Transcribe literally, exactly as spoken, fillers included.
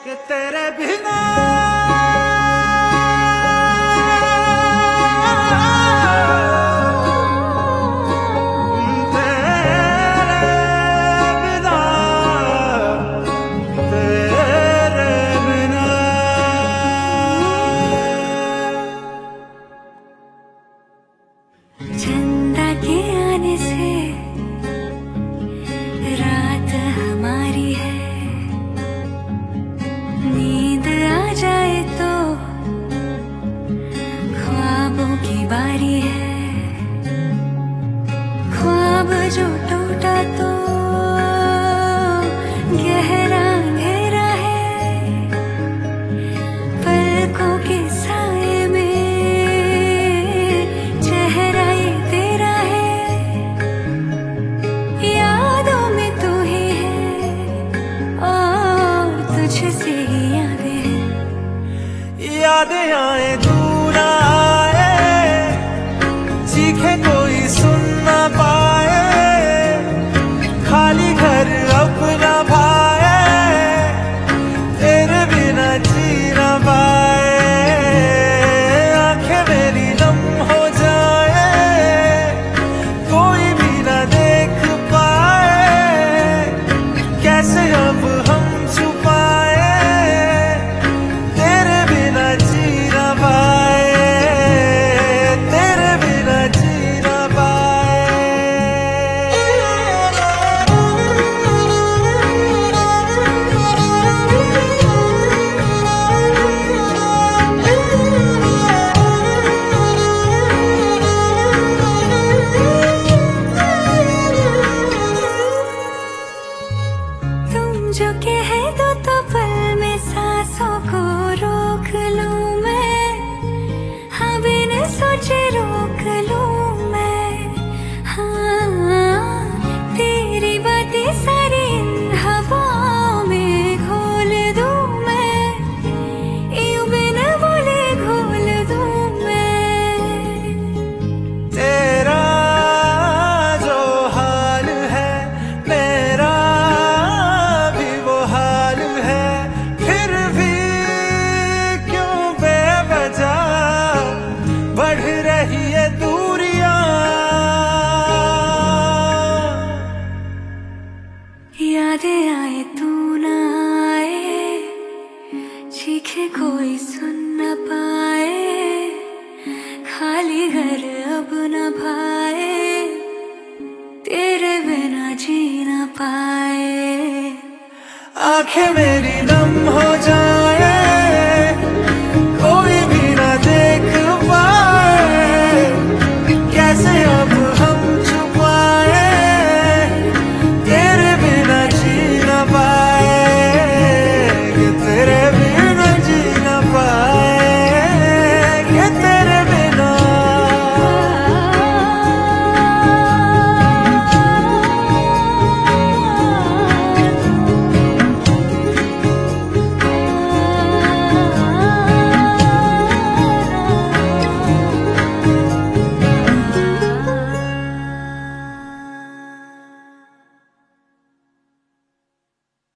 कि तेरे बिना चंदा के आने से रात हमारी है, नींद आ जाए तो ख्वाबों की बारी है। ख्वाब जो टूटा तो गहरा अंधेरा है, पलकों के साए में चेहरा ये तेरा है। यादों में तू ही है और तुझसे ही यादें हैं। यादें आए दूर आए, चीखे कोई सुन ना पाए, खाली घर अपना भाए, तेरे बिना जी ना पाए। आंखें मेरी नम हो जाए, कोई भी ना देख पाए, कैसे अब हम छुपाए, तेरे बिना जी ना पाए, तेरे बिना जी ना तुम जो कह दो तो पल में सांसों को रोक लूं मैं, हाँ बिन सोचे रोक लूं मैं। हाँ तेरी बातें सारी इन हवाओं में घोल दूं मैं, यूं बिन बोले घोल दूं मैं। तेरा जो हाल है मेरा भी वो हाल है, फिर भी क्यों बेवजह बढ़ रही है दूरियां। यादें आए तू ना आए, चीखे कोई सुन न पाए, खाली घर अब न भाए, तेरे बिना जी ना पाए। आंखें मेरी नम हो जाए,